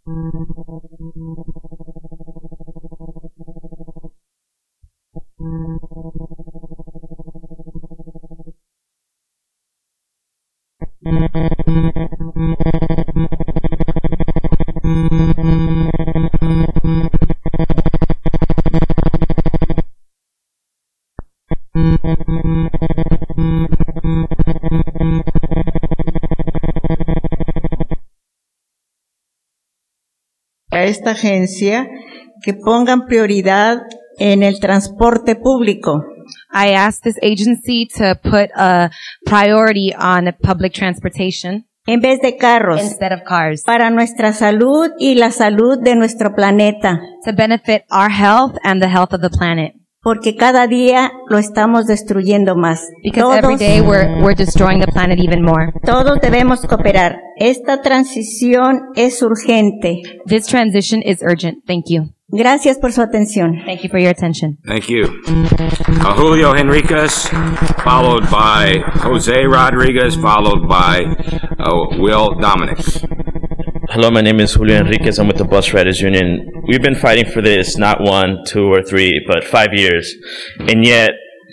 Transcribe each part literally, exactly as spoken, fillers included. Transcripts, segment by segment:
A esta agencia que pongan prioridad en el transporte público. I asked this agency to put a priority on public transportation en vez de carros, instead of cars, para nuestra salud y la salud de nuestro planeta, to benefit our health and the health of the planet. Porque cada día lo estamos destruyendo más. Because todos, every day we're, we're destroying the planet even more. Todos debemos cooperar. Esta transición es urgente. This transition is urgent. Thank you. Gracias por su atención. Thank you for your attention. Thank you. Uh, Julio Henriquez, followed by Jose Rodriguez, followed by uh, Will Dominic. Hello, my name is Julio Enriquez. I'm with the Bus Riders Union. We've been fighting for this not one, two, or three, but five years. And yet,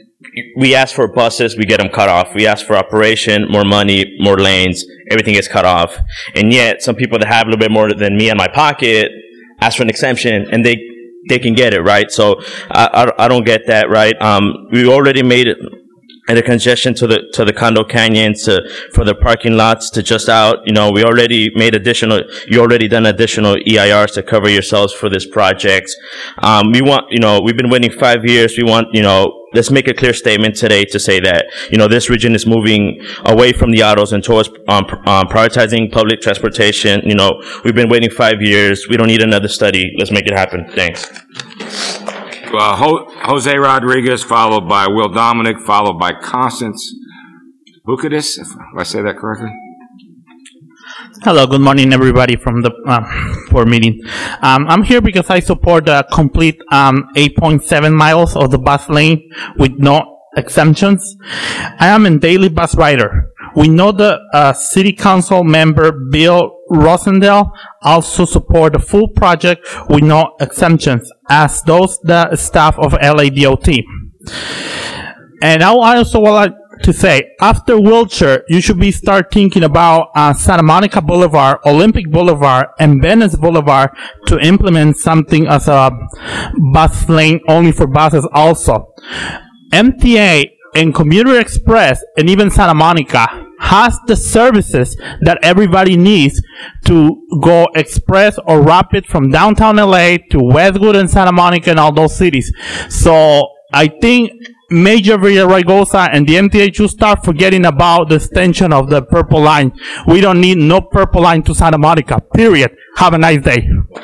we ask for buses, we get them cut off. We ask for operation, more money, more lanes, everything gets cut off. And yet, some people that have a little bit more than me in my pocket ask for an exemption, and they they can get it, right? So, I, I, I don't get that, right? Um, we already made it. And the congestion to the to the condo canyons, to for the parking lots, to just out, you know, we already made additional. You already done additional E I Rs to cover yourselves for this project. Um, we want, you know, we've been waiting five years. We want, you know, let's make a clear statement today to say that, you know, this region is moving away from the autos and towards um, um, prioritizing public transportation. You know, we've been waiting five years. We don't need another study. Let's make it happen. Thanks. Uh, Ho- Jose Rodriguez, followed by Will Dominic, followed by Constance Bukidis, if I say that correctly. Hello, good morning, everybody from the uh, board meeting. Um, I'm here because I support the complete um, eight point seven miles of the bus lane with no exemptions. I am a daily bus rider. We know the uh, City Council member Bill Rosendale also support the full project with no exemptions, as does the staff of L A D O T. And I also would like to say, after Wilshire, you should be start thinking about uh, Santa Monica Boulevard, Olympic Boulevard, and Venice Boulevard to implement something as a bus lane only for buses also. M T A and Commuter Express and even Santa Monica has the services that everybody needs to go express or rapid from downtown L A to Westwood and Santa Monica and all those cities. So I think Major Villaraigosa and the M T A should start forgetting about the extension of the Purple Line. We don't need no Purple Line to Santa Monica, period. Have a nice day.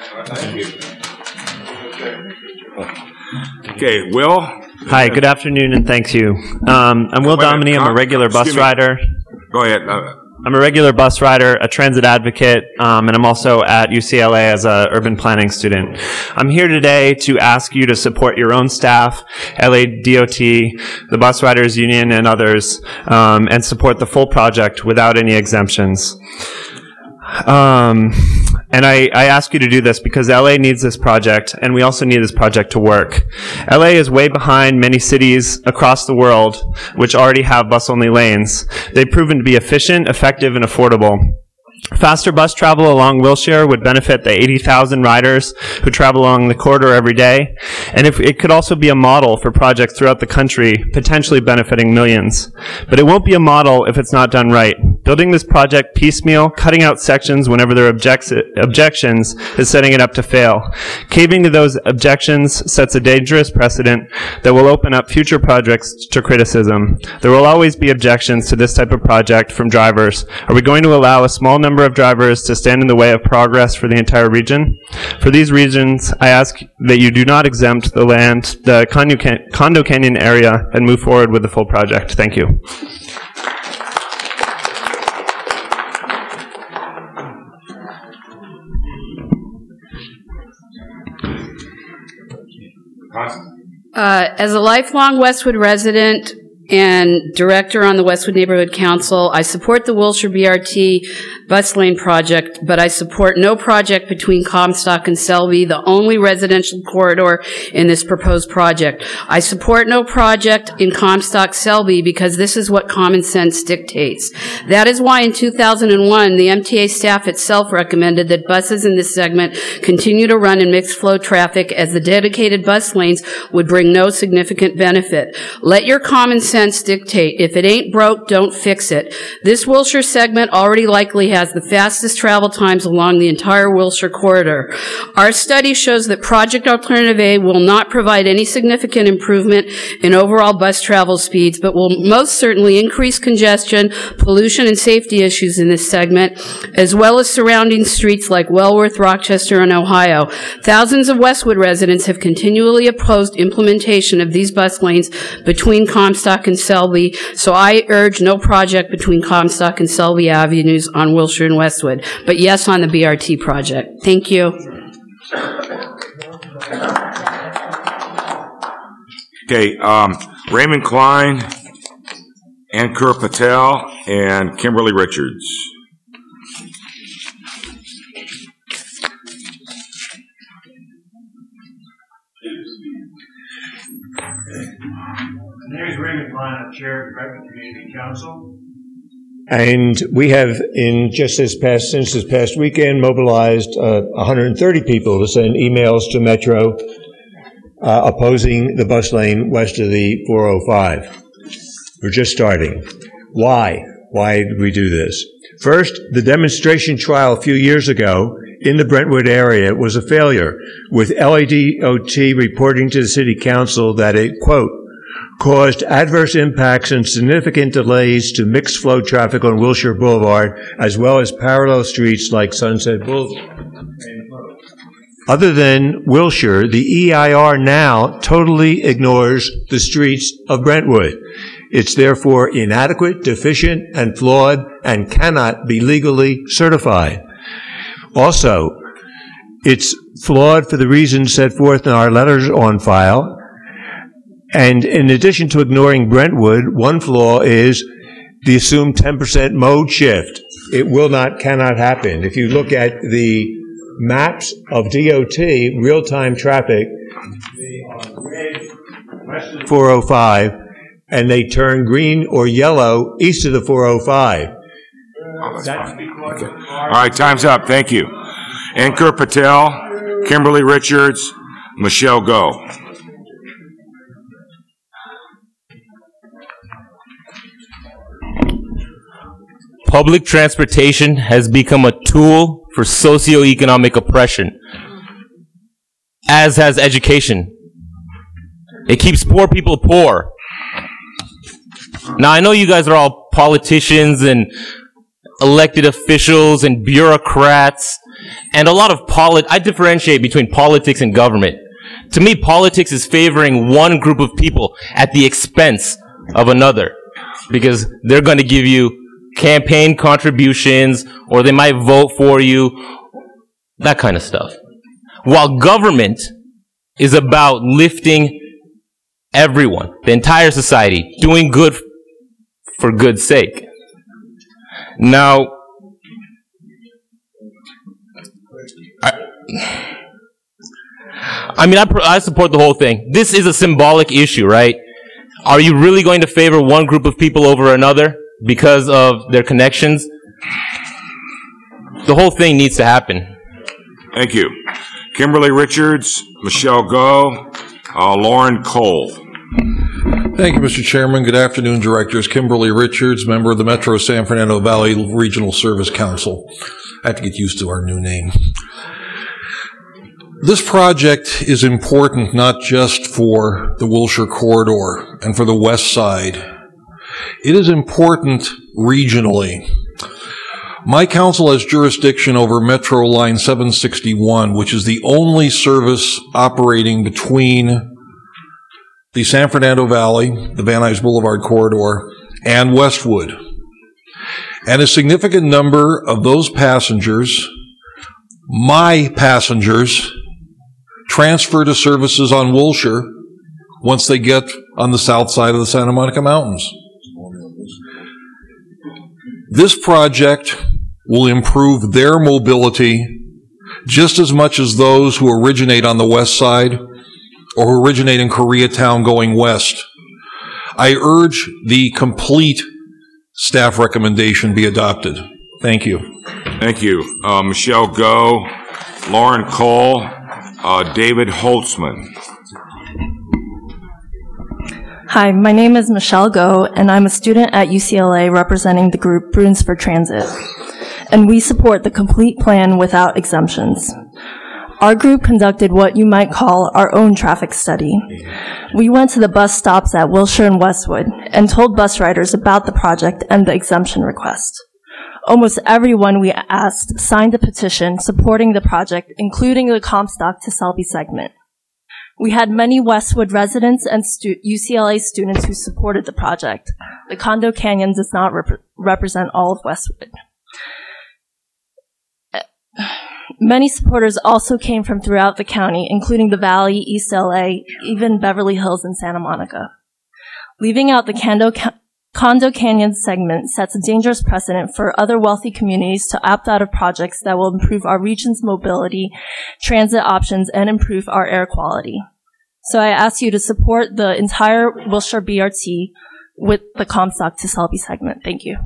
Okay, Will? Hi, good afternoon, and thank you. Um, I'm Will Domini. I'm a regular bus rider. Go ahead. Uh, I'm a regular bus rider, a transit advocate, um, and I'm also at U C L A as a urban planning student. I'm here today to ask you to support your own staff, L A D O T, the Bus Riders Union, and others, um, and support the full project without any exemptions. Um, and I, I ask you to do this because L A needs this project, and we also need this project to work. L A is way behind many cities across the world which already have bus-only lanes. They've proven to be efficient, effective, and affordable. Faster bus travel along Wilshire would benefit the eighty thousand riders who travel along the corridor every day, and if, it could also be a model for projects throughout the country, potentially benefiting millions. But it won't be a model if it's not done right. Building this project piecemeal, cutting out sections whenever there are objects, objections, is setting it up to fail. Caving to those objections sets a dangerous precedent that will open up future projects to criticism. There will always be objections to this type of project from drivers. Are we going to allow a small number of drivers to stand in the way of progress for the entire region? For these reasons, I ask that you do not exempt the land, the Condo, Can- Condo Canyon area, and move forward with the full project. Thank you. Uh, as a lifelong Westwood resident, and Director on the Westwood Neighborhood Council. I support the Wilshire B R T bus lane project, but I support no project between Comstock and Selby, the only residential corridor in this proposed project. I support no project in Comstock-Selby because this is what common sense dictates. That is why in two thousand one, the M T A staff itself recommended that buses in this segment continue to run in mixed-flow traffic, as the dedicated bus lanes would bring no significant benefit. Let your common sense dictate. If it ain't broke, don't fix it. This Wilshire segment already likely has the fastest travel times along the entire Wilshire corridor. Our study shows that Project Alternative A will not provide any significant improvement in overall bus travel speeds, but will most certainly increase congestion, pollution, and safety issues in this segment, as well as surrounding streets like Wellworth, Rochester, and Ohio. Thousands of Westwood residents have continually opposed implementation of these bus lanes between Comstock and Selby, so I urge no project between Comstock and Selby Avenues on Wilshire and Westwood, but yes on the B R T project. Thank you. Okay, um, Raymond Klein, Ankur Patel, and Kimberly Richards. My name is Raymond Klein. I'm Chair of the Redmond Community Council. And we have, in just this past, since this past weekend, mobilized uh, one hundred thirty people to send emails to Metro uh, opposing the bus lane west of the four oh five. We're just starting. Why? Why did we do this? First, the demonstration trial a few years ago in the Brentwood area was a failure, with L A D O T reporting to the City Council that it, quote, caused adverse impacts and significant delays to mixed-flow traffic on Wilshire Boulevard, as well as parallel streets like Sunset Boulevard. Other than Wilshire, the E I R now totally ignores the streets of Brentwood. It's therefore inadequate, deficient, and flawed, and cannot be legally certified. Also, it's flawed for the reasons set forth in our letters on file. And in addition to ignoring Brentwood, one flaw is the assumed ten percent mode shift. It will not, cannot happen. If you look at the maps of D O T, real-time traffic, they are red west of the four oh five, and they turn green or yellow east of the four oh five. Oh, that's fine. Okay. All right, time's up. Thank you. Ankur Patel, Kimberly Richards, Michelle Go. Public transportation has become a tool for socioeconomic oppression, as has education. It keeps poor people poor. Now, I know you guys are all politicians and elected officials and bureaucrats, and a lot of polit- I differentiate between politics and government. To me, politics is favoring one group of people at the expense of another, because they're going to give you campaign contributions, or they might vote for you, that kind of stuff. While government is about lifting everyone, the entire society, doing good for good's sake. Now, I, I mean, I, I support the whole thing. This is a symbolic issue, right? Are you really going to favor one group of people over another because of their connections? The whole thing needs to happen. Thank you. Kimberly Richards, Michelle Go, uh, Lauren Cole. Thank you, Mister Chairman. Good afternoon, Directors. Kimberly Richards, member of the Metro San Fernando Valley Regional Service Council. I have to get used to our new name. This project is important not just for the Wilshire Corridor and for the West Side. It is important regionally. My council has jurisdiction over Metro Line seven sixty-one, which is the only service operating between the San Fernando Valley, the Van Nuys Boulevard corridor, and Westwood. And a significant number of those passengers, my passengers, transfer to services on Wilshire once they get on the south side of the Santa Monica Mountains. This project will improve their mobility just as much as those who originate on the west side or who originate in Koreatown going west. I urge the complete staff recommendation be adopted. Thank you. Thank you. Uh, Michelle Go, Lauren Cole, uh, David Holtzman. Hi, my name is Michelle Go, and I'm a student at U C L A representing the group Bruins for Transit. And we support the complete plan without exemptions. Our group conducted what you might call our own traffic study. We went to the bus stops at Wilshire and Westwood and told bus riders about the project and the exemption request. Almost everyone we asked signed a petition supporting the project, including the Comstock to Selby segment. We had many Westwood residents and stu- U C L A students who supported the project. The Condo Canyon does not rep- represent all of Westwood. Many supporters also came from throughout the county, including the Valley, East L A, even Beverly Hills and Santa Monica. Leaving out the Condo, Ca- Condo Canyon segment sets a dangerous precedent for other wealthy communities to opt out of projects that will improve our region's mobility, transit options, and improve our air quality. So I ask you to support the entire Wilshire B R T with the Comstock to Selby segment. Thank you.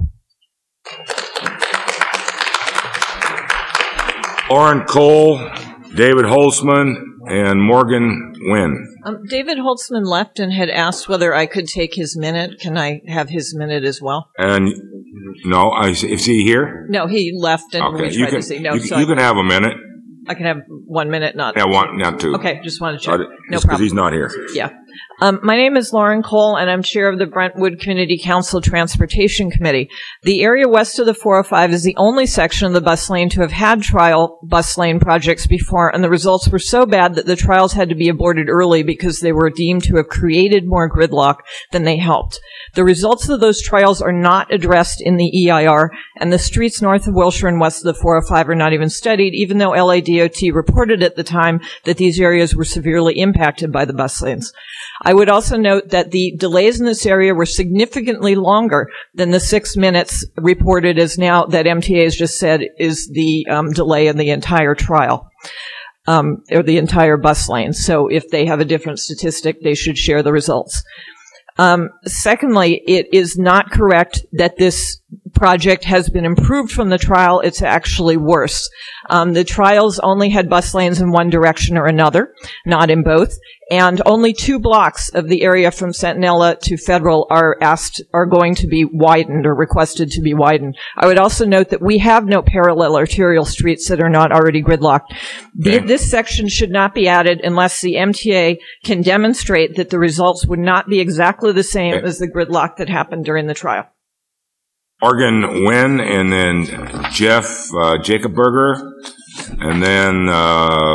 Lauren Cole, David Holtzman, and Morgan Wynn. Um, David Holtzman left and had asked whether I could take his minute. Can I have his minute as well? And no, I, is he here? No, he left and Okay, we you tried can, to see. No, you, so you I, can have a minute. I can have one minute, not Yeah, one, not two. Okay, just wanted to check. Uh, No Because problem. he's not here. Yeah. Um, my name is Lauren Cole, and I'm chair of the Brentwood Community Council Transportation Committee. The area west of the four oh five is the only section of the bus lane to have had trial bus lane projects before, and the results were so bad that the trials had to be aborted early because they were deemed to have created more gridlock than they helped. The results of those trials are not addressed in the E I R, and the streets north of Wilshire and west of the four oh five are not even studied, even though L A D O T reported at the time that these areas were severely impacted by the bus lanes. I would also note that the delays in this area were significantly longer than the six minutes reported as now that M T A has just said is the um, delay in the entire trial, um, or the entire bus lane. So if they have a different statistic, they should share the results. Um, secondly, it is not correct that this project has been improved from the trial. It's actually worse. Um, the trials only had bus lanes in one direction or another, not in both, and only two blocks of the area from Centinela to Federal are asked, are going to be widened or requested to be widened. I would also note that we have no parallel arterial streets that are not already gridlocked. The, this section should not be added unless the M T A can demonstrate that the results would not be exactly the same as the gridlock that happened during the trial. Morgan Wynn, and then Jeff uh, Jacobberger, and then uh,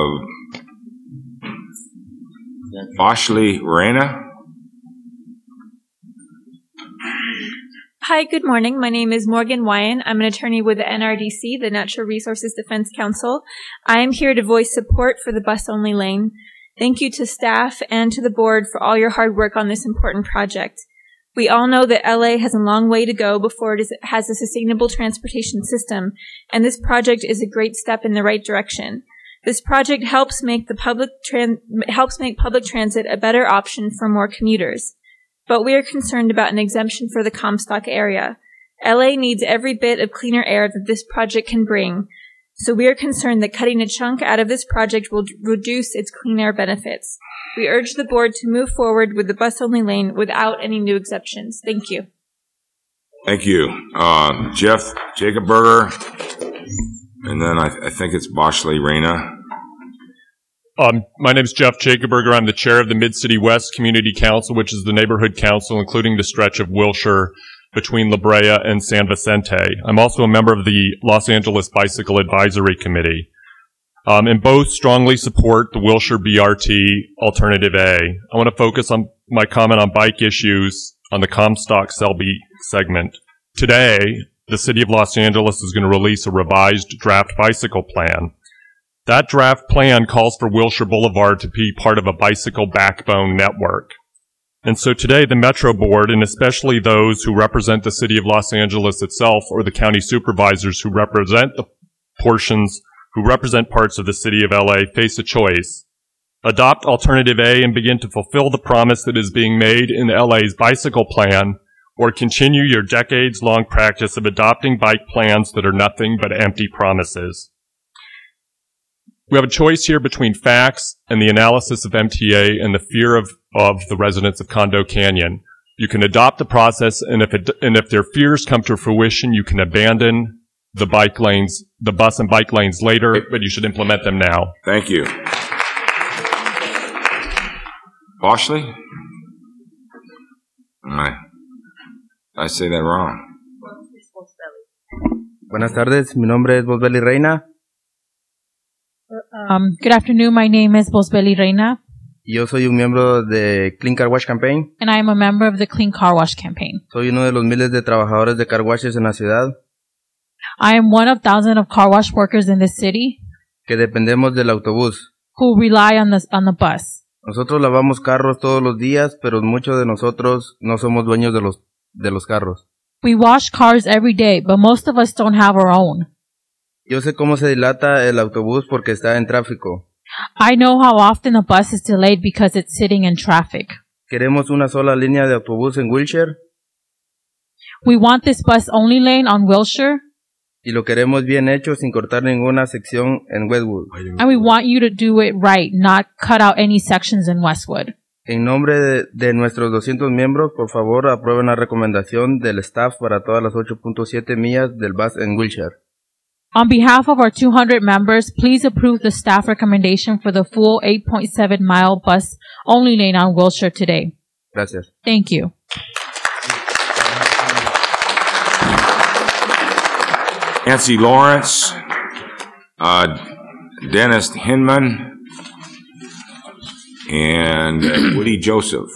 Ashley Reyna. Hi, good morning. My name is Morgan Wyan. I'm an attorney with the N R D C, the Natural Resources Defense Council. I am here to voice support for the bus-only lane. Thank you to staff and to the board for all your hard work on this important project. We all know that L A has a long way to go before it is, has a sustainable transportation system, and this project is a great step in the right direction. This project helps make the public tran- helps make public transit a better option for more commuters. But we are concerned about an exemption for the Comstock area. L A needs every bit of cleaner air that this project can bring, so we are concerned that cutting a chunk out of this project will d- reduce its clean air benefits. We urge the board to move forward with the bus-only lane without any new exceptions. Thank you. Thank you. Uh, Jeff Jacobberger, and then I, I think it's Ashley Reyna. Um, my name is Jeff Jacobberger. I'm the chair of the Mid-City West Community Council, which is the neighborhood council, including the stretch of Wilshire between La Brea and San Vicente. I'm also a member of the Los Angeles Bicycle Advisory Committee. Um, and both strongly support the Wilshire B R T Alternative A. I want to focus on my comment on bike issues on the Comstock-Selby segment. Today, the City of Los Angeles is going to release a revised draft bicycle plan. That draft plan calls for Wilshire Boulevard to be part of a bicycle backbone network. And so today, the Metro Board, and especially those who represent the City of Los Angeles itself, or the county supervisors who represent the portions, who represent parts of the City of L A, face a choice. Adopt Alternative A and begin to fulfill the promise that is being made in L A's bicycle plan, or continue your decades-long practice of adopting bike plans that are nothing but empty promises. We have a choice here between facts and the analysis of M T A and the fear of, of the residents of Condo Canyon. You can adopt the process, and if it, and if their fears come to fruition, you can abandon the bike lanes, the bus and bike lanes later, but you should implement them now. Thank you. Boschley? I, I say that wrong. Buenas tardes, mi nombre es Bosbeli Reina. Um, good afternoon, my name is Bosbeli Reina. Yo soy un miembro de Clean Car Wash Campaign. And I am a member of the Clean Car Wash Campaign. Soy uno de los miles de trabajadores de car washes en la ciudad. I am one of thousands of car wash workers in the city. Que dependemos del autobús. Who rely on the, on the bus. Nosotros lavamos carros todos los días, pero muchos de nosotros no somos dueños de los, de los carros. We wash cars every day, but most of us don't have our own. Yo sé cómo se dilata el autobús porque está en tráfico. I know how often the bus is delayed because it's sitting in traffic. Queremos una sola línea de autobús en Wilshire. We want this bus only lane on Wilshire. Y lo queremos bien hecho sin cortar ninguna sección en Westwood. And we want you to do it right, not cut out any sections in Westwood. En nombre de, de nuestros doscientos miembros, por favor, aprueben la recomendación del staff para todas las ocho punto siete millas del bus en Wilshire. On behalf of our two hundred members, please approve the staff recommendation for the full eight point seven mile bus only lane on Wilshire today. Gracias. Thank you. Nancy Lawrence, uh, Dennis Hinman, and uh, Woody Joseph.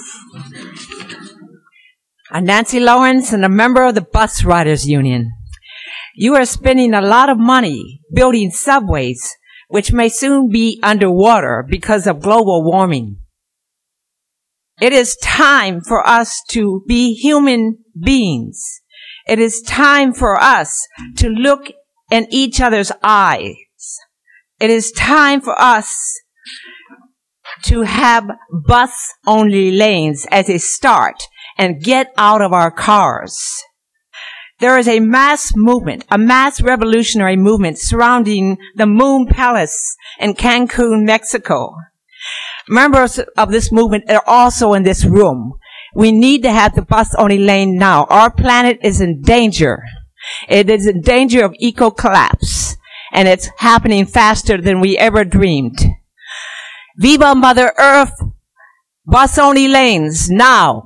I'm Nancy Lawrence and a member of the Bus Riders Union. You are spending a lot of money building subways, which may soon be underwater because of global warming. It is time for us to be human beings. It is time for us to look in each other's eyes. It is time for us to have bus-only lanes as a start and get out of our cars. There is a mass movement, a mass revolutionary movement surrounding the Moon Palace in Cancun, Mexico. Members of this movement are also in this room. We need to have the bus-only lane now. Our planet is in danger. It is in danger of eco-collapse, and it's happening faster than we ever dreamed. Viva Mother Earth! Bus-only lanes, now!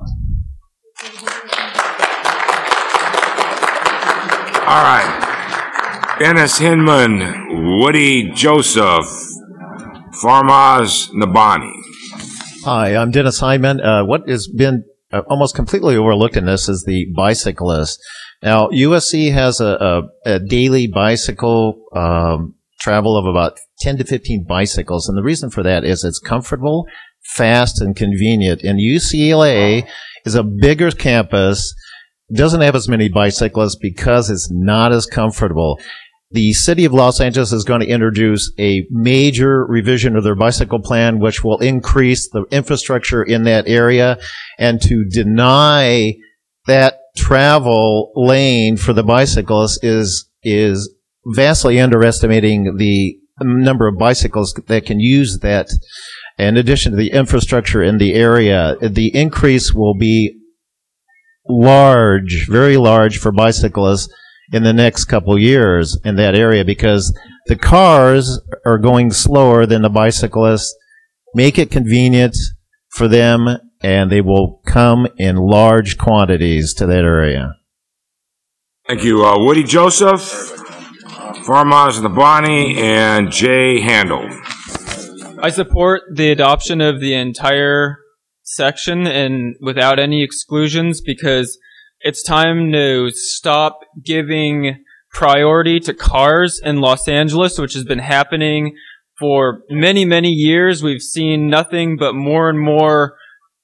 All right. Dennis Hinman, Woody Joseph, Farmaz Nabani. Hi, I'm Dennis Hyman. Uh, what has been uh, almost completely overlooked in this is the bicyclist. Now, U S C has a, a, a daily bicycle um, travel of about ten to fifteen bicycles, and the reason for that is it's comfortable, fast, and convenient. And U C L A is a bigger campus, doesn't have as many bicyclists because it's not as comfortable. The city of Los Angeles is going to introduce a major revision of their bicycle plan, which will increase the infrastructure in that area. And to deny that travel lane for the bicyclists is, is vastly underestimating the number of bicycles that can use that. In addition to the infrastructure in the area, the increase will be large, very large for bicyclists in the next couple years in that area, because the cars are going slower than the bicyclists. Make it convenient for them, and they will come in large quantities to that area. Thank you. Uh, Woody Joseph, Farmaz Nabani, and Jay Handel. I support the adoption of the entire section and without any exclusions, because it's time to stop giving priority to cars in Los Angeles, which has been happening for many, many years. We've seen nothing but more and more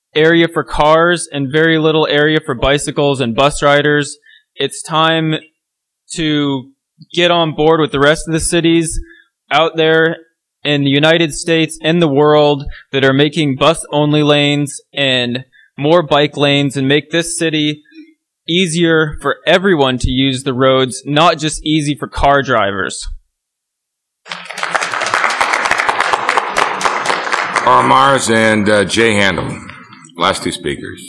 area for cars and very little area for bicycles and bus riders. It's time to get on board with the rest of the cities out there in the United States and the world that are making bus-only lanes and more bike lanes, and make this city easier for everyone to use the roads, not just easy for car drivers. Carl Mars and uh, Jay Handel, last two speakers.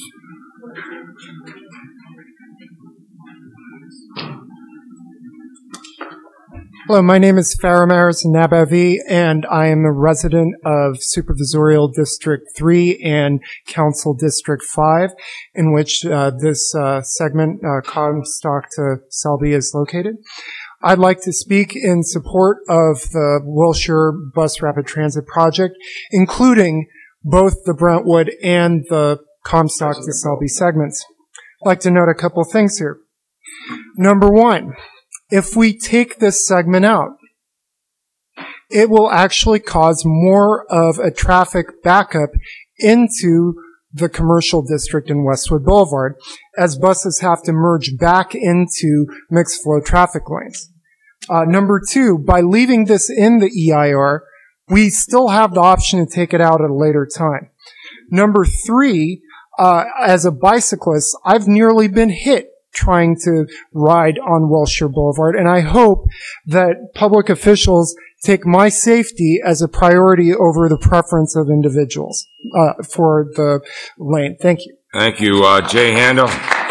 Hello, my name is Faramaris Nabavi, and I am a resident of Supervisorial District three and Council District five, in which uh, this uh, segment, uh, Comstock to Selby, is located. I'd like to speak in support of the Wilshire Bus Rapid Transit Project, including both the Brentwood and the Comstock to Selby segments. I'd like to note a couple things here. Number one, if we take this segment out, it will actually cause more of a traffic backup into the commercial district in Westwood Boulevard, as buses have to merge back into mixed flow traffic lanes. Uh, number two, by leaving this in the E I R, we still have the option to take it out at a later time. Number three, uh, as a bicyclist, I've nearly been hit trying to ride on Wilshire Boulevard, and I hope that public officials take my safety as a priority over the preference of individuals uh, for the lane. Thank you. Thank you. Uh, Jay Handel.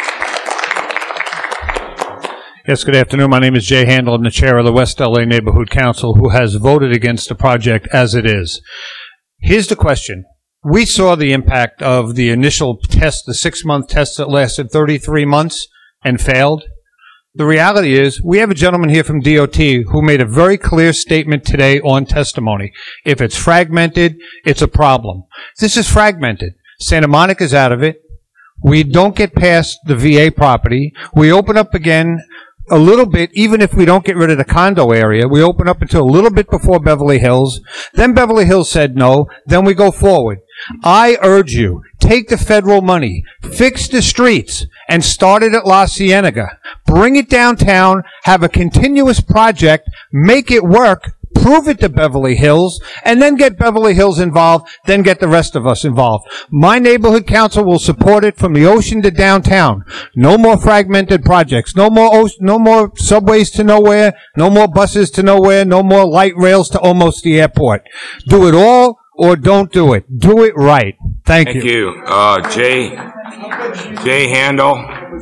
Yes, good afternoon. My name is Jay Handel. I'm the chair of the West L A Neighborhood Council, who has voted against the project as it is. Here's the question. We saw the impact of the initial test, the six-month test that lasted thirty-three months and failed. The reality is, we have a gentleman here from D O T who made a very clear statement today on testimony. If it's fragmented, it's a problem. This is fragmented. Santa Monica's out of it. We don't get past the V A property. We open up again a little bit, even if we don't get rid of the condo area. We open up until a little bit before Beverly Hills. Then Beverly Hills said no. Then we go forward. I urge you, take the federal money, fix the streets, and start it at La Cienega. Bring it downtown, have a continuous project, make it work, prove it to Beverly Hills, and then get Beverly Hills involved, then get the rest of us involved. My neighborhood council will support it from the ocean to downtown. No more fragmented projects. No more o- no more subways to nowhere. No more buses to nowhere. No more light rails to almost the airport. Do it all or don't do it. Do it right. Thank, Thank you. you. Uh, Jay, Jay Handel.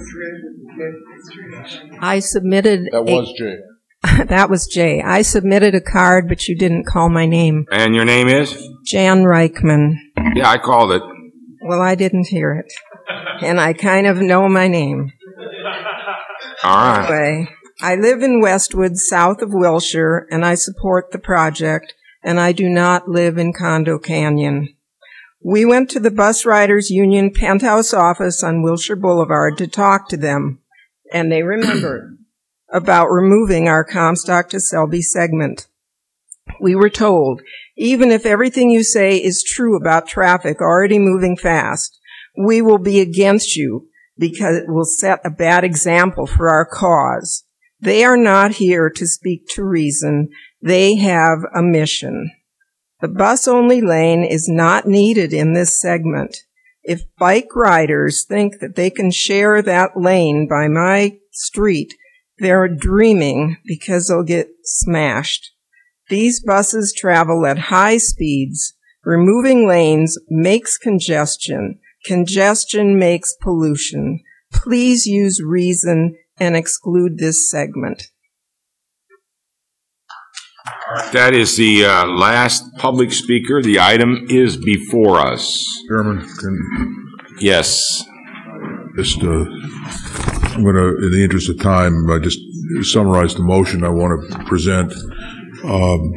I submitted. That a- was Jay. That was Jay. I submitted a card, but you didn't call my name. And your name is? Jan Reichman. Yeah, I called it. Well, I didn't hear it. And I kind of know my name. All right. Anyway, I live in Westwood, south of Wilshire, and I support the project, and I do not live in Condo Canyon. We went to the Bus Riders Union penthouse office on Wilshire Boulevard to talk to them, and they remembered about removing our Comstock to Selby segment. We were told, even if everything you say is true about traffic already moving fast, we will be against you because it will set a bad example for our cause. They are not here to speak to reason. They have a mission. The bus-only lane is not needed in this segment. If bike riders think that they can share that lane by my street, they're dreaming because they'll get smashed. These buses travel at high speeds. Removing lanes makes congestion. Congestion makes pollution. Please use reason and exclude this segment. That is the uh, last public speaker. The item is before us. Chairman, can Yes. just, uh, I'm going to, in the interest of time, I just summarize the motion I want to present. Um,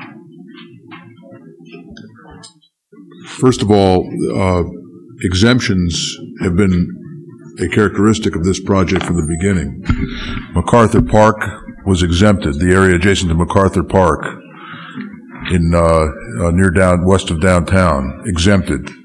first of all, uh, exemptions have been a characteristic of this project from the beginning. MacArthur Park was exempted, the area adjacent to MacArthur Park in uh, uh, near down west of downtown, exempted.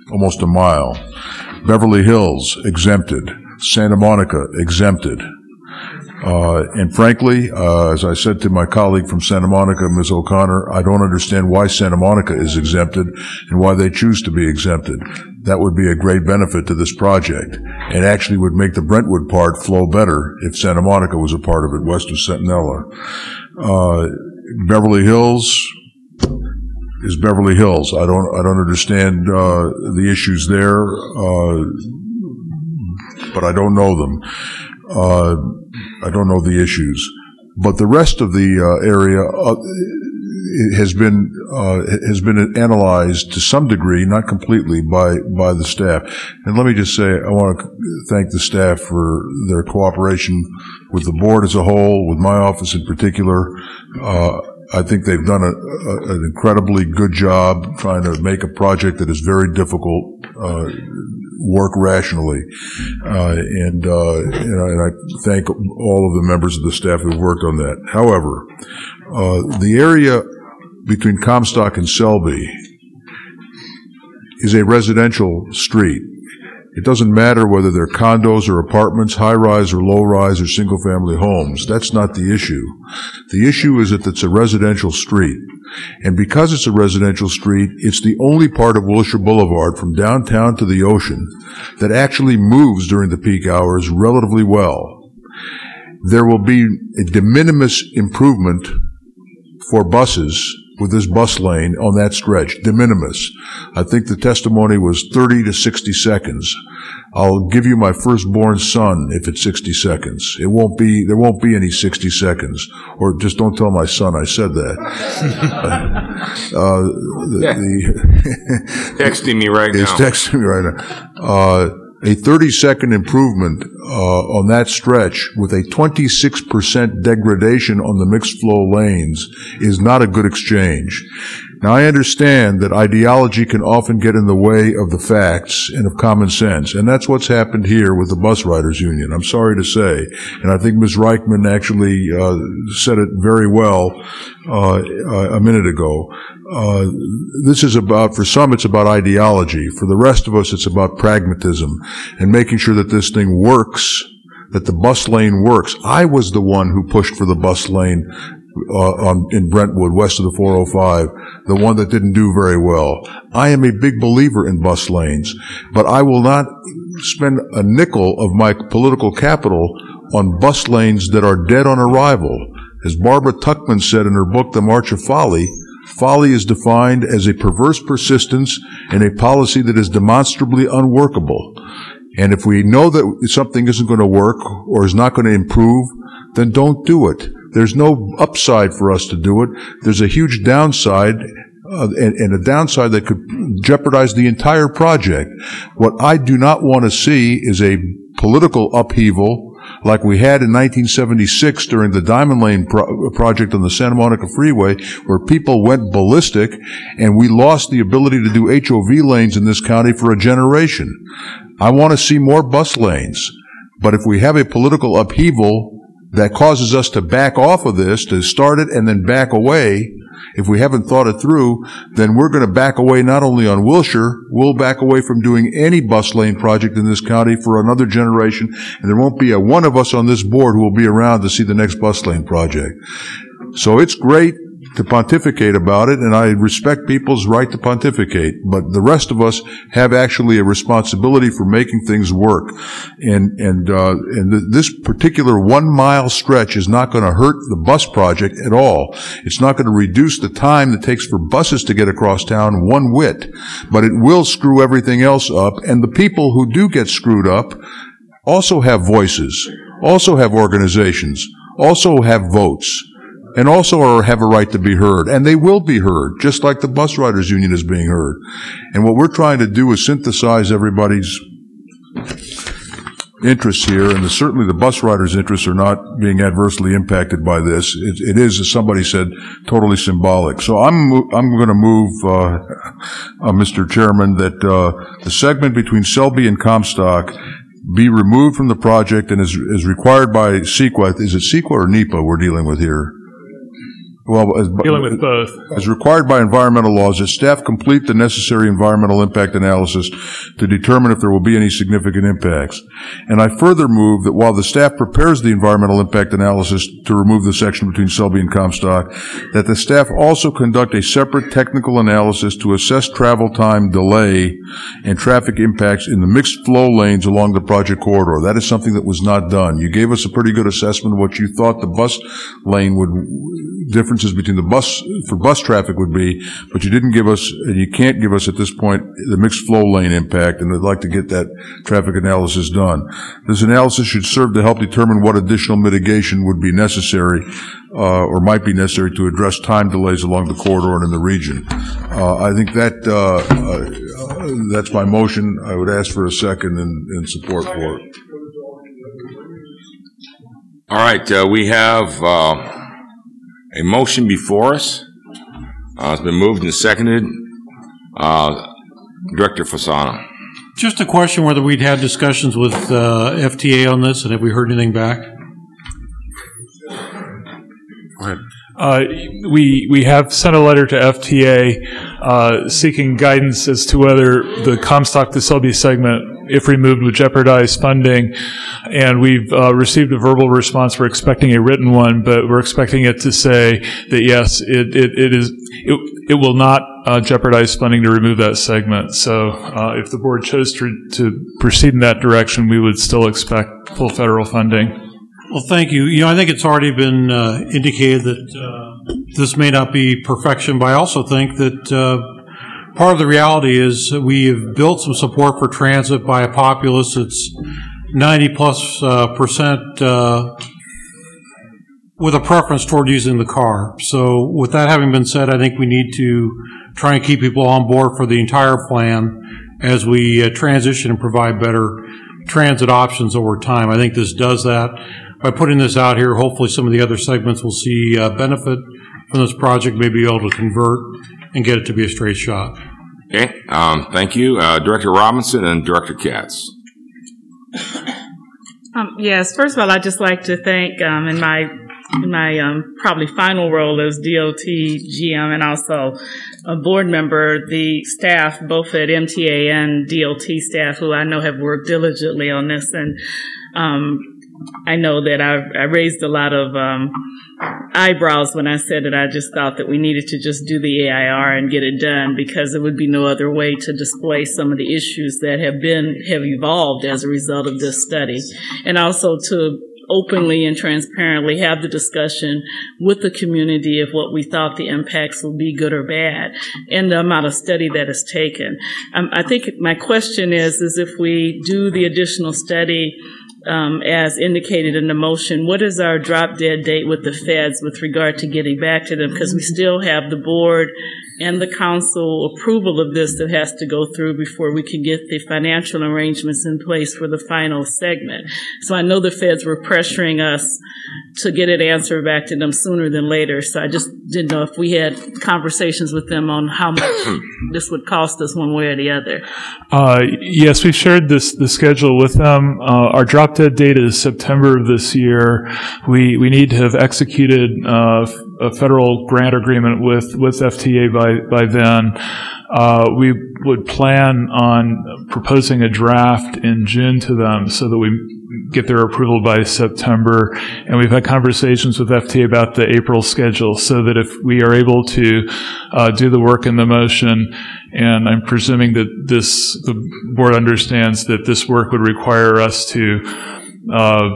almost a mile. Beverly Hills, exempted. Santa Monica, exempted. Uh, and frankly, uh, as I said to my colleague from Santa Monica, Miz O'Connor, I don't understand why Santa Monica is exempted and why they choose to be exempted. That would be a great benefit to this project and actually would make the Brentwood part flow better if Santa Monica was a part of it, west of Centinela. Uh, Beverly Hills is Beverly Hills. I don't, I don't understand, uh, the issues there, uh, but I don't know them. Uh, I don't know the issues, but the rest of the uh, area uh, has been uh, has been analyzed to some degree, not completely, by by the staff. And let me just say, I want to thank the staff for their cooperation with the board as a whole, with my office in particular. Uh, I think they've done a, a, an incredibly good job trying to make a project that is very difficult uh, work rationally, uh, and, uh, and, I, and I thank all of the members of the staff who worked on that. However, uh, the area between Comstock and Selby is a residential street. It doesn't matter whether they're condos or apartments, high-rise or low-rise or single-family homes. That's not the issue. The issue is that it's a residential street. And because it's a residential street, it's the only part of Wilshire Boulevard from downtown to the ocean that actually moves during the peak hours relatively well. There will be a de minimis improvement for buses with this bus lane on that stretch, de minimis. I think the testimony was thirty to sixty seconds. I'll give you my firstborn son if it's sixty seconds. It won't be, there won't be any sixty seconds. Or just don't tell my son I said that. uh, the, yeah. the texting me right it's now. It's texting me right now. Uh, a thirty second improvement uh, on that stretch with a twenty-six percent degradation on the mixed flow lanes is not a good exchange. Now, I understand that ideology can often get in the way of the facts and of common sense, and that's what's happened here with the Bus Riders Union, I'm sorry to say. And I think Miz Reichman actually uh, said it very well uh, a minute ago. Uh, this is about, for some, it's about ideology. For the rest of us, it's about pragmatism and making sure that this thing works, that the bus lane works. I was the one who pushed for the bus lane Uh, on, in Brentwood, west of the four oh five, the one that didn't do very well. I am a big believer in bus lanes, but I will not spend a nickel of my political capital on bus lanes that are dead on arrival. As Barbara Tuchman said in her book, The March of Folly, folly is defined as a perverse persistence in a policy that is demonstrably unworkable. And if we know that something isn't going to work or is not going to improve, then don't do it. There's no upside for us to do it. There's a huge downside, uh, and, and a downside that could jeopardize the entire project. What I do not want to see is a political upheaval like we had in nineteen seventy-six during the Diamond Lane pro- project on the Santa Monica Freeway, where people went ballistic and we lost the ability to do H O V lanes in this county for a generation. I want to see more bus lanes. But if we have a political upheaval that causes us to back off of this, to start it and then back away, if we haven't thought it through, then we're going to back away not only on Wilshire, we'll back away from doing any bus lane project in this county for another generation, and there won't be a one of us on this board who will be around to see the next bus lane project. So it's great to pontificate about it, and I respect people's right to pontificate, but the rest of us have actually a responsibility for making things work. And and uh, and th- this particular one-mile stretch is not going to hurt the bus project at all. It's not going to reduce the time it takes for buses to get across town one whit, but it will screw everything else up, and the people who do get screwed up also have voices, also have organizations, also have votes, and also are, have a right to be heard. And they will be heard, just like the Bus Riders Union is being heard. And what we're trying to do is synthesize everybody's interests here, and the, certainly the bus riders' interests are not being adversely impacted by this. It, it is, as somebody said, totally symbolic. So I'm I'm going to move, uh, uh, Mister Chairman, that uh, the segment between Selby and Comstock be removed from the project and is, is required by CEQA. Is it CEQA or NEPA we're dealing with here? Well, as, dealing with both. As required by environmental laws, that staff complete the necessary environmental impact analysis to determine if there will be any significant impacts. And I further move that while the staff prepares the environmental impact analysis to remove the section between Selby and Comstock, that the staff also conduct a separate technical analysis to assess travel time delay and traffic impacts in the mixed flow lanes along the project corridor. That is something that was not done. You gave us a pretty good assessment of what you thought the bus lane would differences between the bus for bus traffic would be, but you didn't give us, and you can't give us at this point, the mixed flow lane impact, and I'd like to get that traffic analysis done. This analysis should serve to help determine what additional mitigation would be necessary uh, or might be necessary to address time delays along the corridor and in the region. Uh, I think that uh, uh, that's my motion. I would ask for a second and, and support for it. All right, uh, we have uh, a motion before us. Uh, it's been moved and seconded. Uh, Director Fasano. Just a question whether we'd had discussions with uh, F T A on this, and have we heard anything back? Go ahead. Uh, we we have sent a letter to F T A uh, seeking guidance as to whether the Comstock to Selby segment, if removed, would jeopardize funding. And we've uh, received a verbal response. We're expecting a written one, but we're expecting it to say that yes, it it, it is it, it will not uh, jeopardize funding to remove that segment. So uh, if the board chose to, to proceed in that direction, we would still expect full federal funding. Well, thank you. You know, I think it's already been uh, indicated that uh, this may not be perfection, but I also think that uh, part of the reality is that we have built some support for transit by a populace that's ninety plus uh, percent uh, with a preference toward using the car. So with that having been said, I think we need to try and keep people on board for the entire plan as we uh, transition and provide better transit options over time. I think this does that. By putting this out here, hopefully some of the other segments will see uh, benefit from this project, maybe be able to convert and get it to be a straight shot. Okay, um, thank you. Uh, Director Robinson and Director Katz. Um, yes, first of all, I'd just like to thank, um, in my in my um, probably final role as D O T G M and also a board member, the staff, both at M T A and D O T staff, who I know have worked diligently on this. And um, I know that I, I raised a lot of um, eyebrows when I said that I just thought that we needed to just do the A I R and get it done, because there would be no other way to display some of the issues that have been, have evolved as a result of this study. And also to openly and transparently have the discussion with the community of what we thought the impacts would be, good or bad, and the amount of study that is taken. Um, I think my question is, is if we do the additional study Um, as indicated in the motion, what is our drop dead date with the feds with regard to getting back to them? Because we still have the board and the council approval of this that has to go through before we can get the financial arrangements in place for the final segment. So I know the feds were pressuring us to get an answer back to them sooner than later. So I just didn't know if we had conversations with them on how much this would cost us one way or the other. Uh, yes, we shared this the schedule with them. Uh, our drop dead date is September of this year. We we need to have executed uh, a federal grant agreement with with F T A by by then. Uh, we would plan on proposing a draft in June to them so that we get their approval by September. And we've had conversations with F T A about the April schedule so that if we are able to uh, do the work in the motion, and I'm presuming that this, the board understands that this work would require us to uh,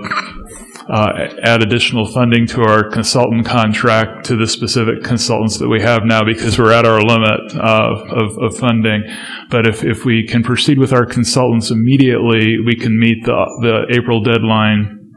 Uh, add additional funding to our consultant contract to the specific consultants that we have now, because we're at our limit uh, of, of funding. But if, if we can proceed with our consultants immediately, we can meet the, the April deadline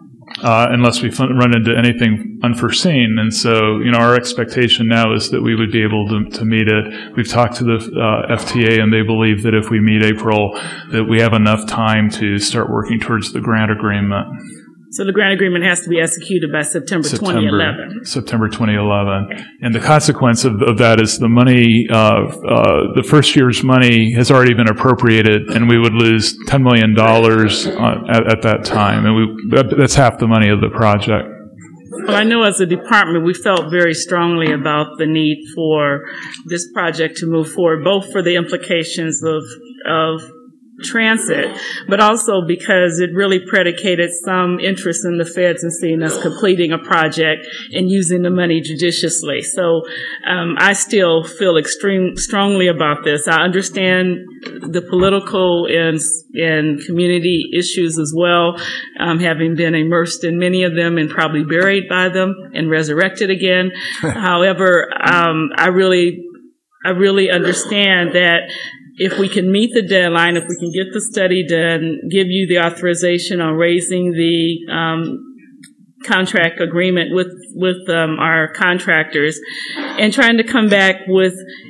uh, unless we fun- run into anything unforeseen. And so, you know, our expectation now is that we would be able to, to meet it. We've talked to the uh, F T A, and they believe that if we meet April, that we have enough time to start working towards the grant agreement. So the grant agreement has to be executed by September, September twenty eleven. September twenty eleven. And the consequence of, of that is the money, uh, uh, the first year's money has already been appropriated, and we would lose ten million dollars uh, at, at that time. And we, that, that's half the money of the project. well, I know as a department, we felt very strongly about the need for this project to move forward, both for the implications of, of transit, but also because it really predicated some interest in the feds in seeing us completing a project and using the money judiciously. So um, I still feel extreme strongly about this. I understand the political and, and community issues as well, um, having been immersed in many of them and probably buried by them and resurrected again. However, um, I really, I really understand that if we can meet the deadline, if we can get the study done, give you the authorization on raising the um, contract agreement with with um, our contractors, and trying to come back with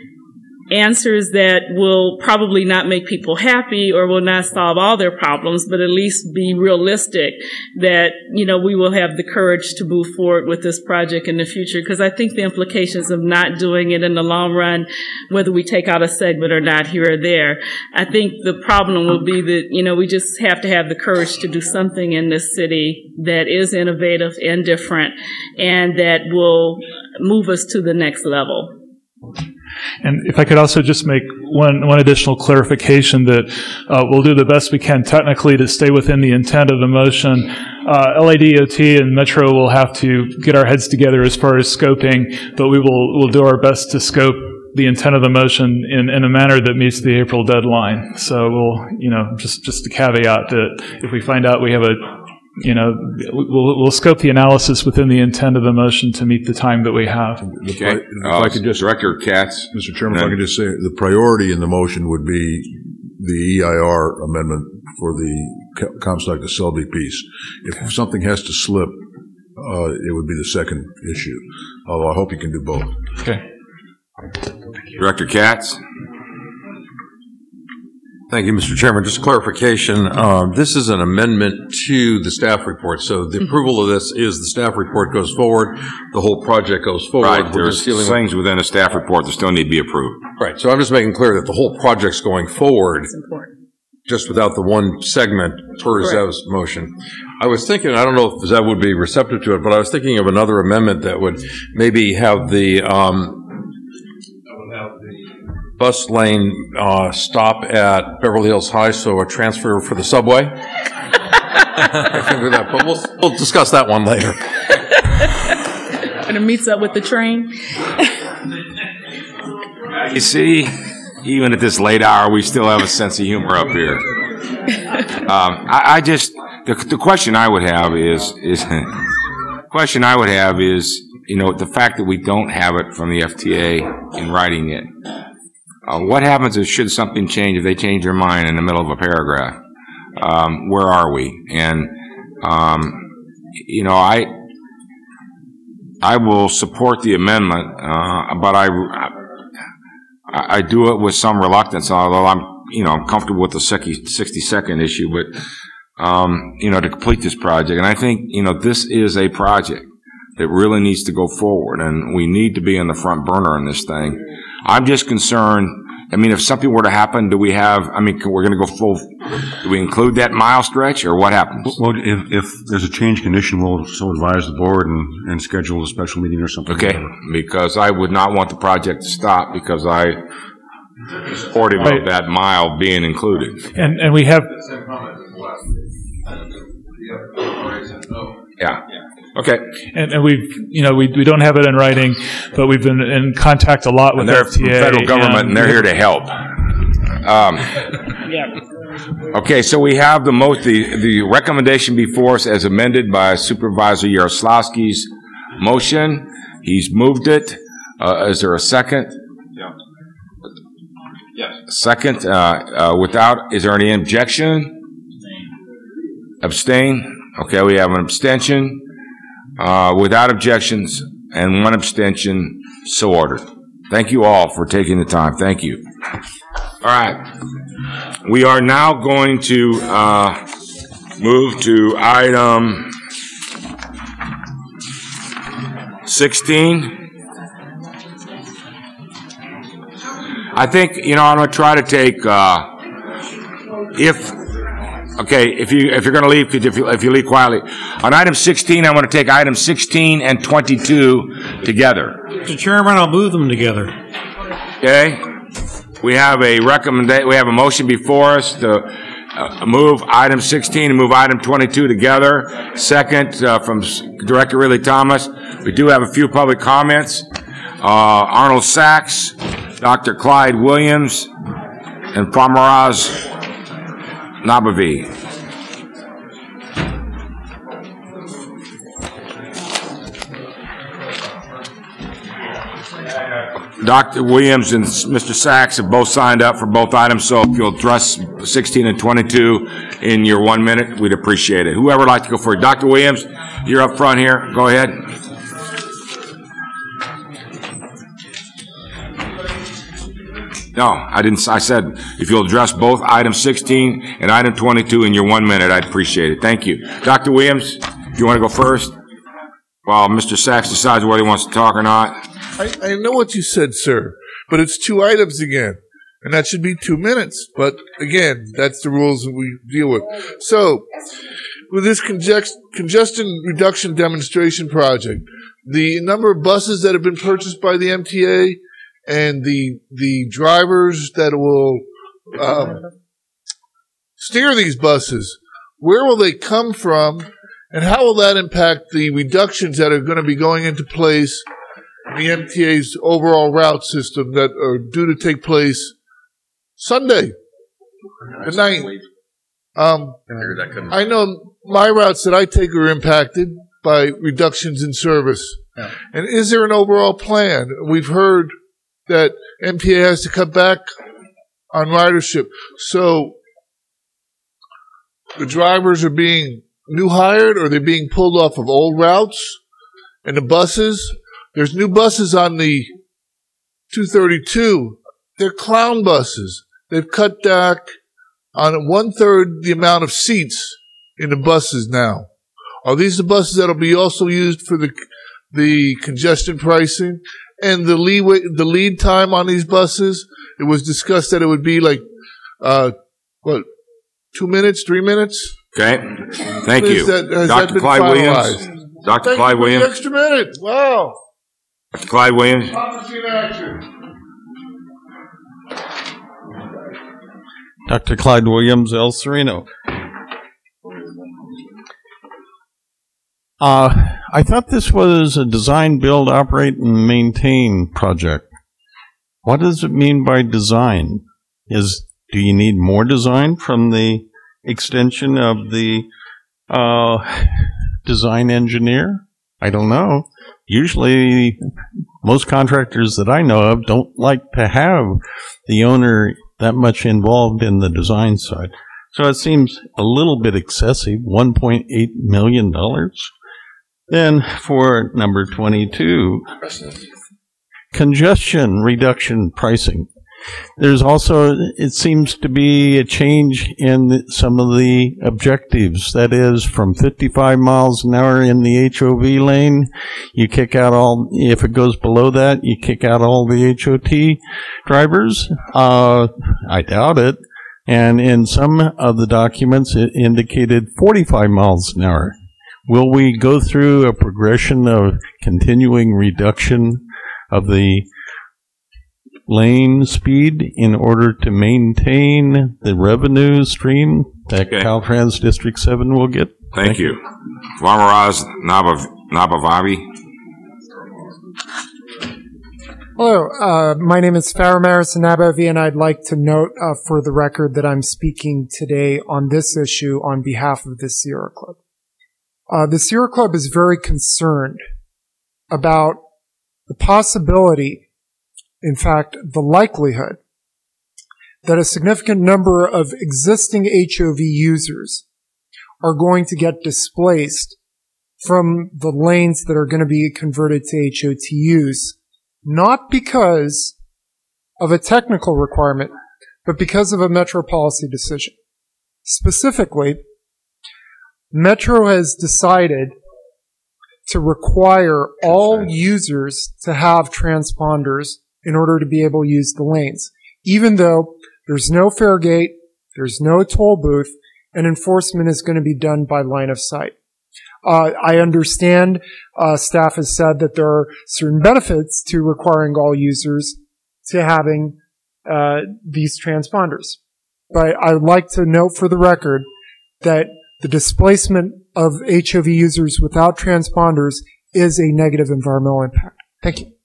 answers that will probably not make people happy or will not solve all their problems, but at least be realistic that, you know, we will have the courage to move forward with this project in the future. Because I think the implications of not doing it in the long run, whether we take out a segment or not here or there, I think the problem will be that, you know, we just have to have the courage to do something in this city that is innovative and different and that will move us to the next level. And if I could also just make one one additional clarification that uh, we'll do the best we can technically to stay within the intent of the motion. Uh, L A D O T and Metro will have to get our heads together as far as scoping, but we will we'll do our best to scope the intent of the motion in, in a manner that meets the April deadline. So we'll, you know, just just a caveat that if we find out we have a You know, we'll, we'll scope the analysis within the intent of the motion to meet the time that we have. Okay. If I, if I could just, Director Katz. Mister Chairman, if I could just say, the priority in the motion would be the E I R amendment for the Comstock to Selby piece. If something has to slip, uh, it would be the second issue. Although I hope you can do both. Okay. Director Katz. Thank you, Mister Chairman. Just a clarification. Uh, this is an amendment to the staff report. So the approval of this is the staff report goes forward, the whole project goes forward. Right. There's things within a staff report that still need to be approved. Right. So I'm just making clear that the whole project's going forward. It's important. Just without the one segment per Zev's motion. I was thinking, I don't know if Zev would be receptive to it, but I was thinking of another amendment that would maybe have the, um, bus lane uh, stop at Beverly Hills High, so a transfer for the subway. I can do that, but we'll, we'll discuss that one later. And it meets up with the train. You see, even at this late hour, we still have a sense of humor up here. Um, I, I just, the, the question I would have is, is, the question I would have is, you know, the fact that we don't have it from the F T A in writing it. Uh, what happens if should something change, if they change their mind in the middle of a paragraph? Um, where are we? And, um, you know, I I will support the amendment, uh, but I, I, I do it with some reluctance, although I'm, you know, I'm comfortable with the sixty-second issue, but, um, you know, to complete this project. And I think, you know, this is a project that really needs to go forward, and we need to be in the front burner in this thing. I'm just concerned, I mean, if something were to happen, do we have, I mean, we're going to go full, do we include that mile stretch, or what happens? Well, if, if there's a change condition, we'll so advise the board and, and schedule a special meeting or something. Okay, because I would not want the project to stop because I supportive right. of that mile being included. And, and we have... Yeah. Okay. And, and we've, you know, we we don't have it in writing, but we've been in contact a lot with and they're F T A. Federal government, and, and they're here to help. Um, yeah. Okay, so we have the most the the recommendation before us as amended by Supervisor Yaroslavsky's motion. He's moved it. Uh, is there a second? Yeah. Yes. Second. Uh, uh, without, is there any objection? Abstain. Okay, we have an abstention. Uh, without objections and one abstention, so ordered. Thank you all for taking the time. Thank you. All right. We are now going to uh, move to item sixteen. I think, you know, I'm going to try to take, uh, if Okay, if you, if you're gonna leave, if you, if you leave quietly. On item sixteen, I want to take items sixteen and twenty-two together. Mister Chairman, I'll move them together. Okay? We have a recommendation, we have a motion before us to uh, move item sixteen and move item twenty-two together. Second, uh, from Director Ridley Thomas. We do have a few public comments. Uh, Arnold Sachs, Doctor Clyde Williams, and Pramaraz Nabavi. Doctor Williams and Mister Sachs have both signed up for both items, so if you'll address sixteen and twenty-two in your one minute, we'd appreciate it. Whoever would like to go for it. Doctor Williams, you're up front here. Go ahead. No, I didn't. I said if you'll address both item sixteen and item twenty-two in your one minute, I'd appreciate it. Thank you. Doctor Williams, do you want to go first while Mister Sachs decides whether he wants to talk or not? I, I know what you said, sir, but it's two items again, and that should be two minutes. But again, that's the rules that we deal with. So, with this congest- congestion reduction demonstration project, the number of buses that have been purchased by the M T A and the the drivers that will um, steer these buses, where will they come from, and how will that impact the reductions that are going to be going into place in the M T A's overall route system that are due to take place Sunday, the ninth? Um, I know my routes that I take are impacted by reductions in service. Yeah. And is there an overall plan? We've heard that M T A has to cut back on ridership. So the drivers are being new hired, or they're being pulled off of old routes? And the buses, there's new buses on the two thirty-two. They're clown buses. They've cut back on one-third the amount of seats in the buses now. Are these the buses that will be also used for the the congestion pricing? And the leeway, the lead time on these buses, it was discussed that it would be like, uh, what, two minutes, three minutes? Okay. Thank Is you. that- has that Doctor been Clyde finalized? Williams. Doctor Thank Clyde you for the Williams. extra minute. Wow. Doctor Clyde Williams. Policy in action. Doctor Clyde Williams, El Sereno. Uh, I thought this was a design, build, operate, and maintain project. What does it mean by design? Is, do you need more design from the extension of the uh, design engineer? I don't know. Usually, most contractors that I know of don't like to have the owner that much involved in the design side. So it seems a little bit excessive, one point eight million dollars. Then for number twenty-two, congestion reduction pricing. There's also, it seems to be a change in some of the objectives. That is, from fifty-five miles an hour in the H O V lane, you kick out all, if it goes below that, you kick out all the H O T drivers. Uh, I doubt it. And in some of the documents, it indicated forty-five miles an hour. Will we go through a progression of continuing reduction of the lane speed in order to maintain the revenue stream that Okay. Caltrans District seven will get? Thank you. Vamaraz Nabav- Nabavavi. Hello, uh, my name is Faramaris Nabavi, and I'd like to note uh, for the record that I'm speaking today on this issue on behalf of the Sierra Club. Uh, the Sierra Club is very concerned about the possibility, in fact, the likelihood, that a significant number of existing H O V users are going to get displaced from the lanes that are going to be converted to H O T Us, not because of a technical requirement, but because of a Metro policy decision. Specifically, Metro has decided to require all users to have transponders in order to be able to use the lanes, even though there's no fare gate, there's no toll booth, and enforcement is going to be done by line of sight. Uh, I understand uh, staff has said that there are certain benefits to requiring all users to having uh, these transponders. But I would like to note for the record that the displacement of H O V users without transponders is a negative environmental impact. Thank you.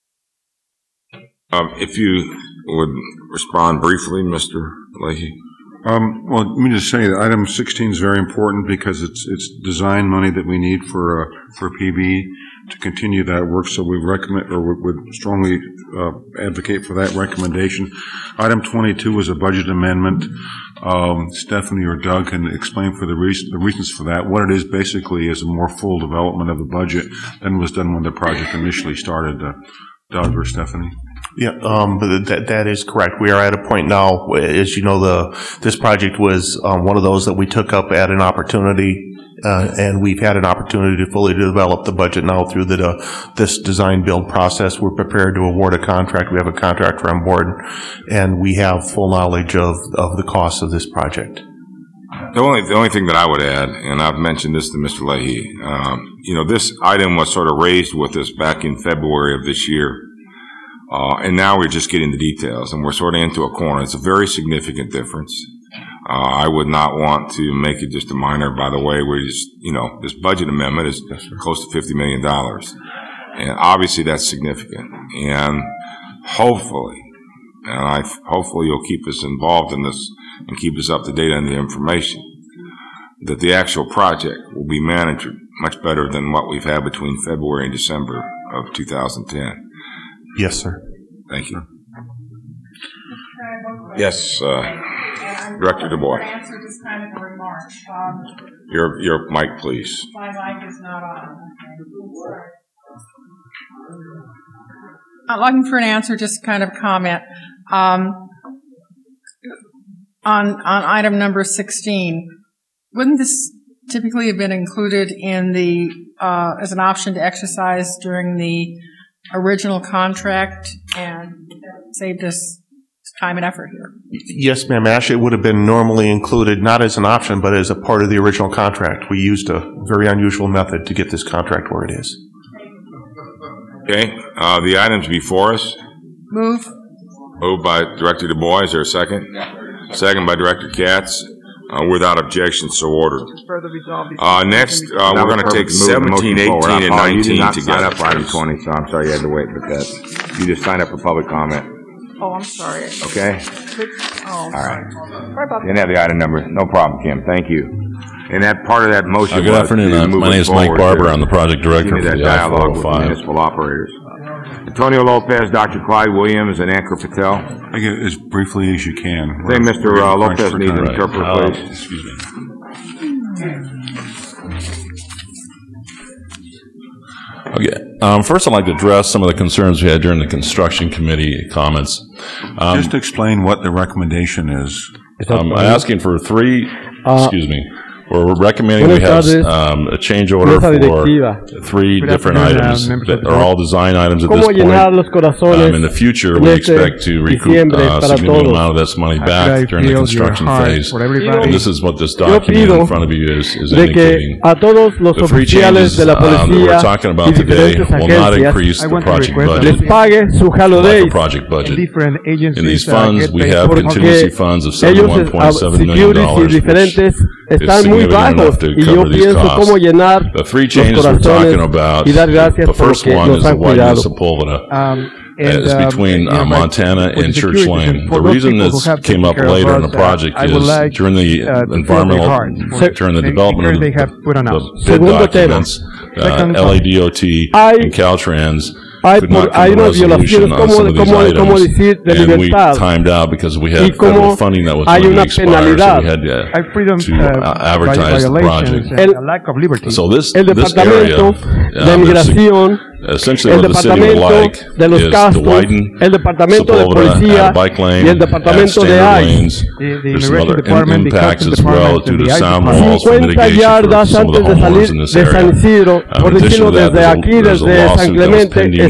Um, if you would respond briefly, Mister Leahy. Um, well, let me just say that item sixteen is very important because it's it's design money that we need for uh, for P B to continue that work. So we recommend or would, would strongly uh, advocate for that recommendation. Item twenty-two is a budget amendment. Um, Stephanie or Doug can explain for the reason the reasons for that. What it is basically is a more full development of the budget than was done when the project initially started. Uh, Doug or Stephanie. Yeah, um, but that that is correct. We are at a point now, as you know, the this project was um, one of those that we took up at an opportunity, uh, and we've had an opportunity to fully develop the budget now through the uh, this design build process. We're prepared to award a contract. We have a contractor on board, and we have full knowledge of of the cost of this project. The only the only thing that I would add, and I've mentioned this to Mister Leahy, um, you know, this item was sort of raised with us back in February of this year. Uh, and now we're just getting the details, and we're sort of into a corner. It's a very significant difference. Uh, I would not want to make it just a minor. By the way, we just, you know, this budget amendment is close to fifty million dollars. And obviously that's significant. And hopefully, and I, hopefully you'll keep us involved in this and keep us up to date on the information, that the actual project will be managed much better than what we've had between February and December of two thousand ten. Yes, sir. Thank you. Yes, uh, Director Du Bois. Answer just kind of a remark. Um, Your your mic, please. my mic is not on. Not looking for an answer, just kind of comment. Um, on on item number sixteen, wouldn't this typically have been included in the uh, as an option to exercise during the original contract and saved us time and effort here? Yes, ma'am. Actually, it would have been normally included, not as an option, but as a part of the original contract. We used a very unusual method to get this contract where it is. Okay, uh, the items before us. Move. Moved by Director Du Bois. Is there a second? Second by Director Katz. Uh, without objection, so ordered. Uh, next, uh, we're going to take seventeen, eighteen, and nineteen You did not together. sign up for item twenty, so I'm sorry you had to wait, but that, you just signed up for public comment, Oh, I'm sorry. okay? Oh, All right. sorry about Didn't have the item number. No problem, Kim. Thank you. And that part of that motion Uh, was good afternoon. to Uh, move my us name is Mike forward Barber. to I'm the project director continue for that the I dialogue with four oh five. municipal operators. Antonio Lopez, Doctor Clyde Williams, and Anchor Patel. I get as briefly as you can. Say, Mister We're uh, getting crunched Lopez for needs an time. interpreter, Uh, please. Excuse me. Okay. Um, first, I'd like to address some of the concerns we had during the construction committee comments. Um, Just explain what the recommendation is. I'm asking for three, Uh, excuse me, we're recommending we have um, a change order Mesa for directiva. three Good different afternoon, uh, items members that of the are board. all design items at ¿Cómo this point. llenar los corazones Um, in the future, en we este expect to recoup diciembre uh, para significant todos? amount of this money How back could I during the feel your construction heart phase. for everybody? And this is what this Yo document pido in front of you is, is de que indicating. a todos los The three oficiales changes de la um, that policía we're talking y about today diferentes will not agencias increase the project budget. les pague su like holidays. a project budget. Different agencies, In these uh, funds, get we paid have por- contingency porque funds of ellos, seventy-one uh, point seven million securities y dollars, which diferentes is están muy significant bajos enough to y yo cover these pienso costs. cómo llenar The three los changes we're corazones talking about, y dar gracias the first porque one nos is the han widening cuidado. of Sepulveda. Um, Uh, and, it's um, between you uh, know, like, Montana with and the Church securities, Lane. and The for those reason people who this have came taken up care of later in us, the uh, project I would is like, during the uh, to feel their environmental, heart for during the the development of care they the, have put on the us. bid Segundo tema. documents, uh, Second L A D O T Hay- and Caltrans hay could por- not come hay to a unas resolution violaciones on como- some of these como- como items, decir de and we libertad. timed out because we Y had como federal funding that was hay going to una expire, so penalidad. we had uh, Hay freedom, to uh, uh, advertise the violations project. and a lack of liberty. So this, El this area, Departamento de um, is Migración, essentially el what the city would Departamento like de los is to Castros, widen el Departamento de Sepulveda, Policía add a bike lane, y el add Departamento de standard ICE. lanes. The- the There's some Immigration other Department, the impacts Customs as well Department, due and to the sound ICE walls for cincuenta mitigation yardas for some of the antes de homeowners salir in this de area. San Isidro, Um, por in addition decirlo to that, desde there's a- aquí, there's a desde lawsuit San that was Clemente, pending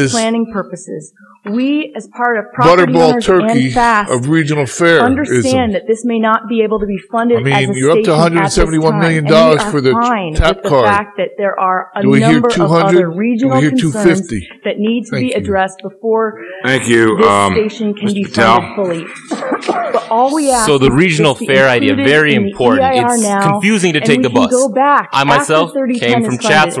is planning purposes. We, as part of property Butterball owners turkey and FAST, of regional fair. understand that this may not be able to be funded I mean, as a you're up to station one hundred seventy-one at this million time, dollars and we for the are fine tap with the card. fact that there are a Do we hear number of two hundred? other regional Do we hear concerns two hundred fifty? that need to Thank be you. addressed before Thank you, this um, station can Mister be Patel. funded fully. But all we ask So the is regional this be fair idea, included very in the important. E I R It's now, confusing to and take we the can bus. go back I after myself thirty came ten from is funded, and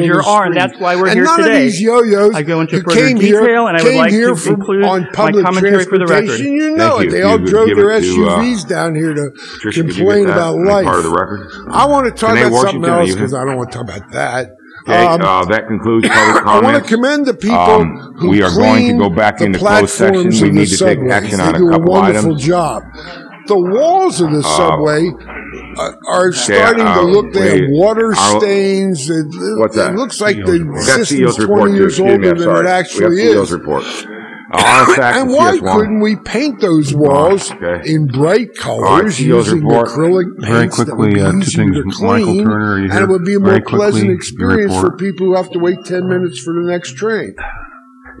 Because of you the are, and street. that's why we're and here none today. of these yo-yos I go into who further came detail, here, and I would came like here to from, include on my public commentary for the record. transportation. You Thank know it. you. They If all you drove give their it to, uh, S U Vs down here to Tricia, could you get complain that about and make life. part of the record? I want to talk Renee about something Washington, are else you because here? I don't want to talk about that. Okay, Um, uh, that concludes public I want comments. to commend the people Um, who we are going to clean go back the into closed section. platforms We of the need to take subways. action They on a do a couple wonderful items. job. The walls of the subway uh, are starting uh, to look. They have wait, water I'll- stains. It, What's that? It looks like the We got C E O's system's report, twenty too. years Excuse me, older I'm than sorry. it We got actually C E O's is. report. Uh, R S A C And and why C S one. couldn't we paint those walls Okay. in bright All right, colors C E O's using report. acrylic Very paints that would quickly, be uh, two easier things. to Michael clean, Turner, are you and here? it would be a Very more pleasant quickly, your experience for report. people who have to wait ten minutes for the next train.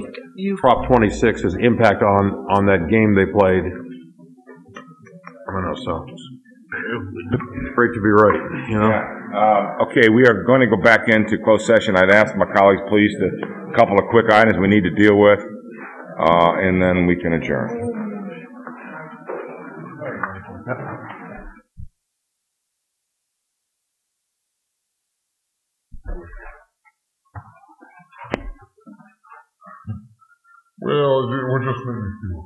You- Prop twenty-six's impact on, on that game they played. I don't know, so. Great to be right, you know? Uh, Okay, we are going to go back into closed session. I'd ask my colleagues, please, to, a couple of quick items we need to deal with, uh, and then we can adjourn. Well, we're just making feel.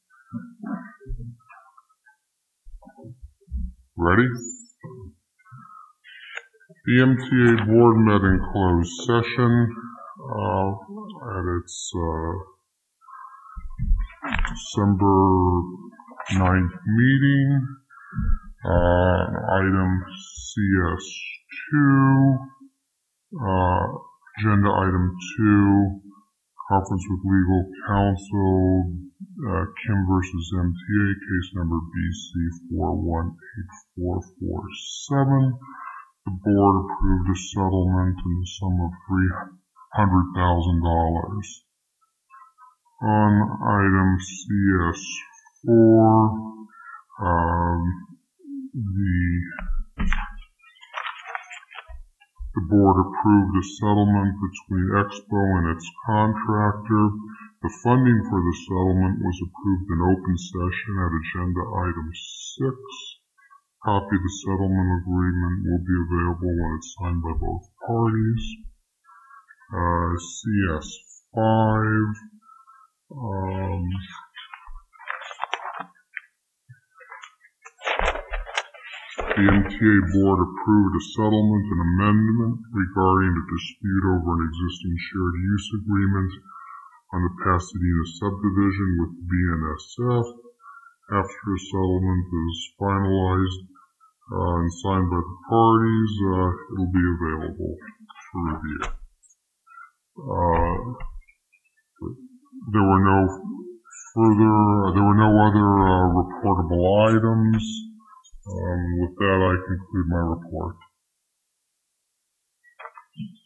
Ready? The M T A board met in closed session uh, at its uh, December ninth meeting. Uh, item C S two, uh, agenda item two, conference with legal counsel, uh, Kim versus M T A, case number B C four one eight four four seven. The board approved a settlement in the sum of three hundred thousand dollars. On item C S four, um, the, the board approved a settlement between Expo and its contractor. The funding for the settlement was approved in open session at agenda item six. Copy of the settlement agreement will be available when it's signed by both parties. Uh, C S five, um, the M T A board approved a settlement and amendment regarding a dispute over an existing shared use agreement on the Pasadena subdivision with B N S F. After a settlement is finalized uh, and signed by the parties, uh, it will be available for review. Uh, there were no further, uh, there were no other uh, reportable items. Um, with that, I conclude my report.